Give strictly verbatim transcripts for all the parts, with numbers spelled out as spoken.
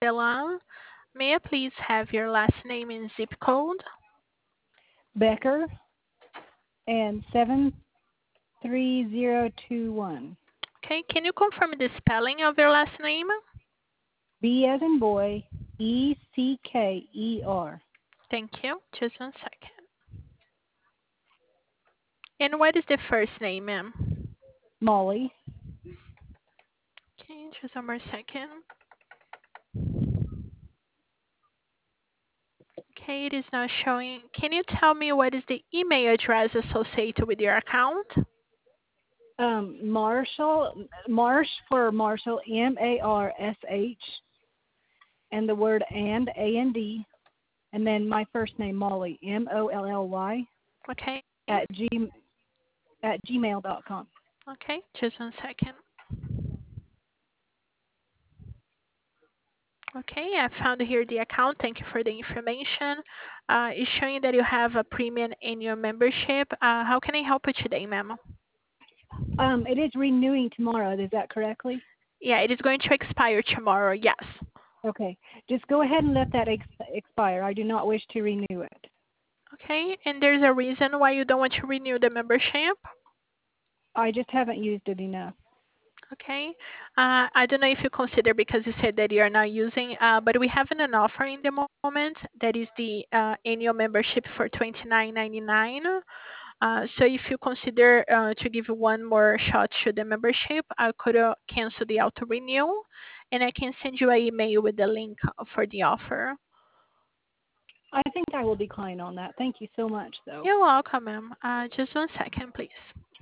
Bella. May I please have your last name and zip code? Becker and seven three zero two one. Okay, can you confirm the spelling of your last name? B as in boy, E C K E R. Thank you. Just one second. And what is the first name, ma'am? Molly. Okay, just one more second. Okay, it is now showing. Can you tell me what is the email address associated with your account? Um, Marshall, Marsh for Marshall, M A R S H, and the word and, A N D, and then my first name, Molly, M O L L Y, Okay. at, g, at gmail dot com. Okay, just one second. Okay, I found here the account. Thank you for the information. Uh, it's showing that you have a premium annual membership. Uh, how can I help you today, ma'am? Um, it is renewing tomorrow, is that correctly? Yeah, it is going to expire tomorrow. Yes. Okay. Just go ahead and let that ex- expire. I do not wish to renew it. Okay, and there's a reason why you don't want to renew the membership? I just haven't used it enough. Okay. Uh, I don't know if you consider because you said that you are not using, uh, but we have an offer in the moment that is the uh, annual membership for twenty-nine ninety-nine. Uh, so if you consider uh, to give one more shot to the membership, I could uh, cancel the auto renewal, and I can send you an email with the link for the offer. I think I will decline on that. Thank you so much, though. You're welcome, ma'am. Uh, just one second, please.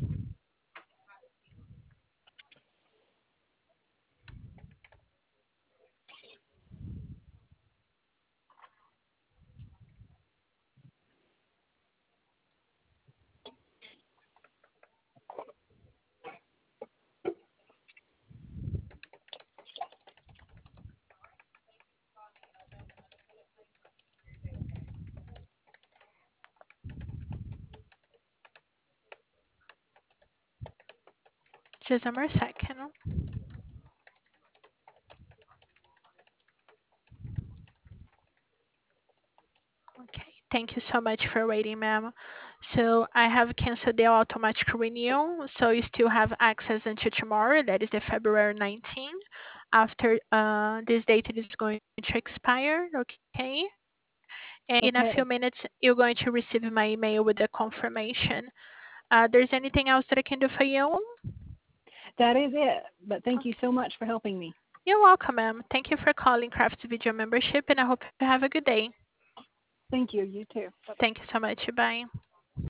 Just one more second. Okay, thank you so much for waiting, ma'am. So I have canceled the automatic renewal, so you still have access until tomorrow, that is the February nineteenth. After uh, this date, it is going to expire, okay? And in a few Okay. minutes, you're going to receive my email with the confirmation. Uh, there's anything else that I can do for you? That is it. But thank you Okay. so much for helping me. You're welcome, ma'am. Thank you for calling Crafts Video Membership, and I hope you have a good day. Thank you. You too. Thank you so much. Bye.